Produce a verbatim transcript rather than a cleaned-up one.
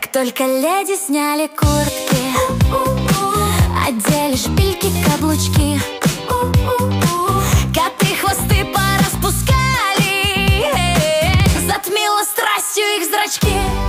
только леди сняли куртки, одели шпильки, каблучки, коты хвосты пораспускали, затмила страстью их зрачки.